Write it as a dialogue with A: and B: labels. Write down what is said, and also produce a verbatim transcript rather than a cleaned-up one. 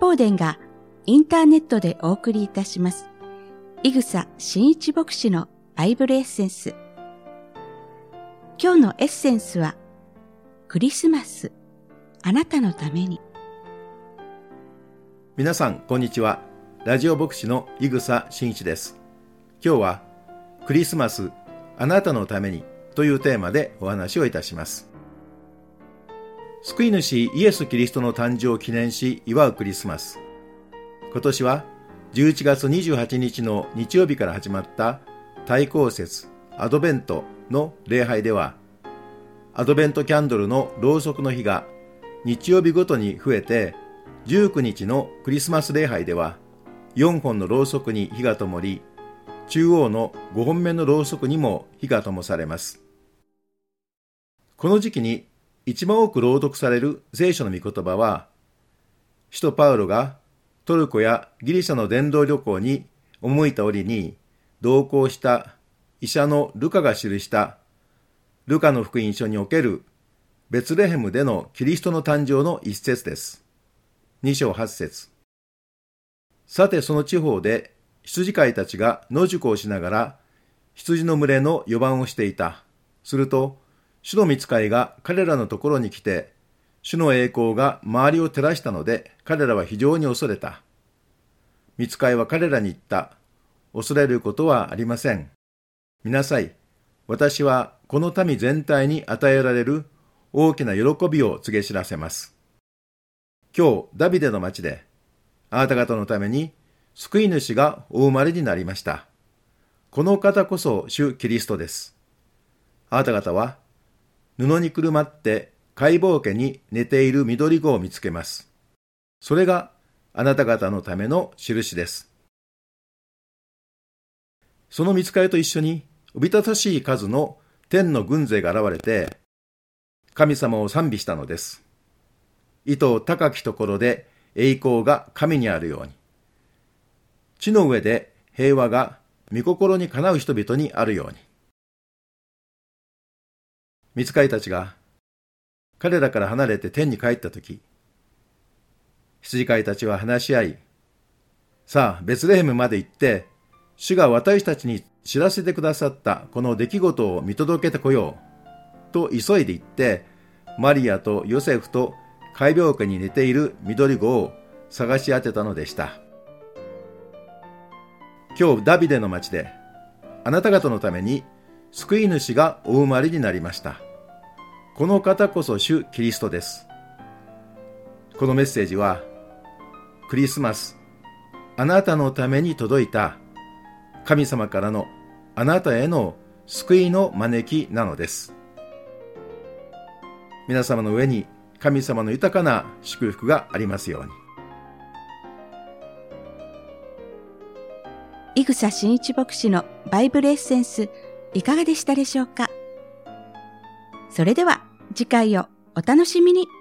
A: 光伝がインターネットでお送りいたします。伊草真一牧師のバイブルエッセンス。今日のエッセンスは、クリスマス、あなたのために。
B: 皆さん、こんにちは。ラジオ牧師の伊草真一です。今日は、クリスマス、あなたのためにというテーマでお話をいたします。救い主イエス・キリストの誕生を記念し祝うクリスマス。今年はじゅういちがつにじゅうはちにちの日曜日から始まった大公節アドベントの礼拝では、アドベントキャンドルのろうそくの火が日曜日ごとに増えて、じゅうくにちのクリスマス礼拝ではよんほんのろうそくに火が灯り、中央のごほんめのろうそくにも火が灯されます。この時期に一番多く朗読される聖書の御言葉は、使徒パウロがトルコやギリシャの伝道旅行に赴いた折に同行した医者のルカが記したルカの福音書におけるベツレヘムでのキリストの誕生の一節です。に章はち節。さてその地方で羊飼いたちが野宿をしながら羊の群れの予番をしていた。すると主の御使いが彼らのところに来て、主の栄光が周りを照らしたので、彼らは非常に恐れた。御使いは彼らに言った。恐れることはありません。見なさい。私はこの民全体に与えられる大きな喜びを告げ知らせます。今日、ダビデの町で、あなた方のために救い主がお生まれになりました。この方こそ主キリストです。あなた方は、布にくるまって解剖家に寝ている緑子を見つけます。それがあなた方のための印です。その御使いと一緒におびただしい数の天の軍勢が現れて、神様を賛美したのです。意図高きところで栄光が神にあるように、地の上で平和が御心にかなう人々にあるように。御使いたちが彼らから離れて天に帰ったとき、羊飼いたちは話し合い、さあベツレヘムまで行って、主が私たちに知らせてくださったこの出来事を見届けてこようと急いで行って、マリアとヨセフと解剖家に寝ている緑子を探し当てたのでした。今日ダビデの町で、あなた方のために救い主がお生まれになりました。この方こそ主キリストです。このメッセージは、クリスマス、あなたのために届いた神様からのあなたへの救いの招きなのです。皆様の上に神様の豊かな祝福がありますように。
A: 伊草真一牧師のバイブルエッセンス、いかがでしたでしょうか。それでは次回をお楽しみに。